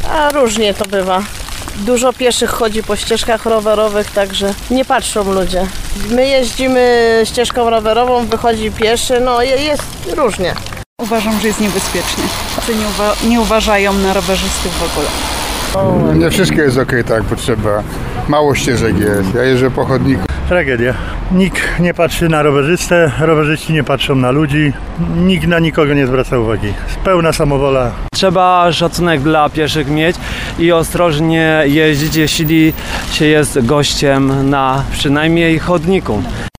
A różnie to bywa. Dużo pieszych chodzi po ścieżkach rowerowych, także nie patrzą ludzie. My jeździmy ścieżką rowerową, wychodzi pieszy, no jest różnie. Uważam, że jest niebezpiecznie. Nie uważają na rowerzystów w ogóle. Nie wszystko jest okej, tak, potrzeba. Mało ścieżek jest. Ja jeżdżę po chodniku. Tragedia. Nikt nie patrzy na rowerzystę, rowerzyści nie patrzą na ludzi, nikt na nikogo nie zwraca uwagi. Pełna samowola. Trzeba szacunek dla pieszych mieć i ostrożnie jeździć, jeśli się jest gościem na przynajmniej chodniku.